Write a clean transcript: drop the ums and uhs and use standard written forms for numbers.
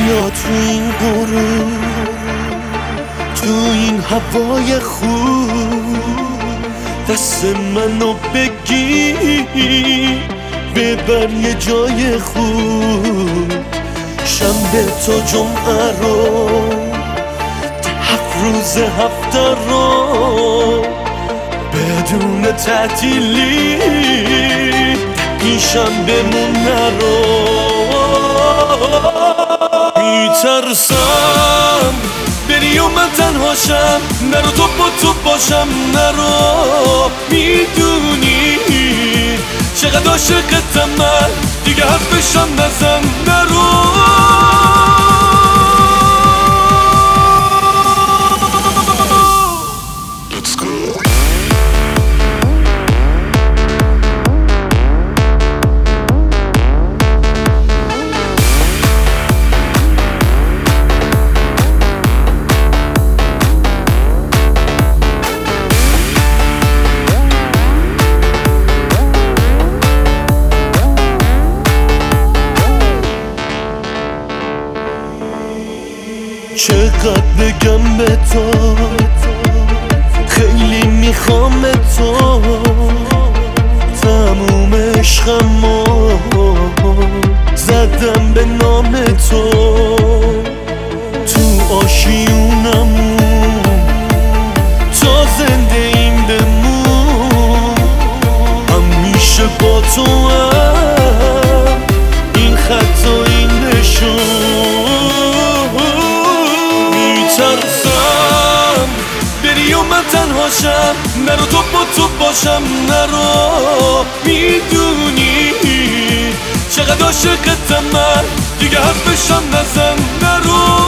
بیا تو این غروب، تو این هوای خوب، دست منو بگیر ببر یه جای خوب. شنبه تا جمعه رو، 7 روز هفته رو بدون تعطیلی این شنبه‌مون نرو. میترسم بری و من تنهاشم، نرو تو با تو باشم، نرو. میدونی چقدر عاشقتم من، دیگه حرفشم نزن، نرو. چقدر بگم به تو، خیلی میخوام تو، تموم عشقمو زدم به نام تو. تو آشیونمون تا زنده این بمون، همیشه با تو هم این خط و این نشون. میترسم بری و من تنهاشم، نرو تو با تو باشم، نرو. میدونی چقدر عاشقتم من، دیگه حرفشم نزن، نرو.